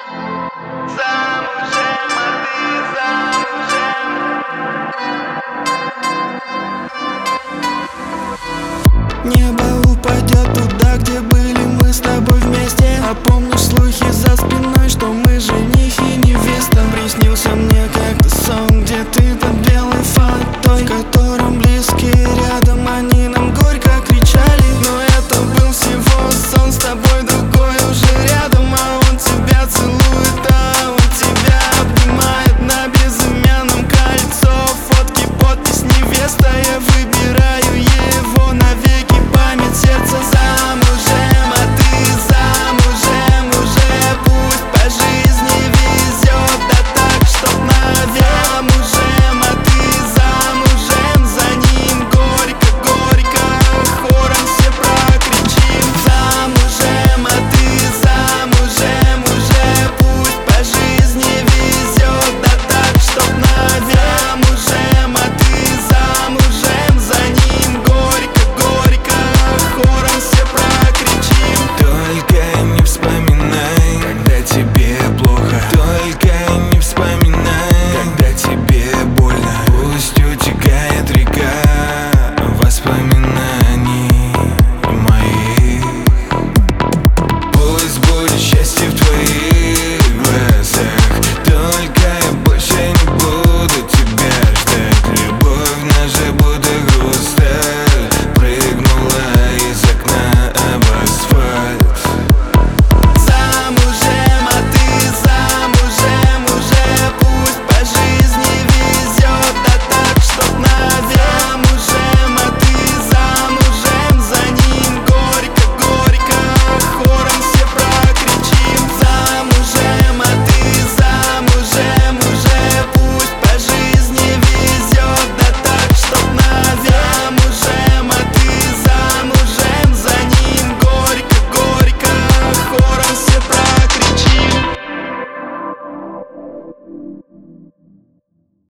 Замужем, а ты замужем. Небо упадет туда, где были мы с тобой вместе. А помнишь слухи за спиной, что мы жених и невеста? Приснился мне как-то сон, где ты под белой фатой, в котором близкие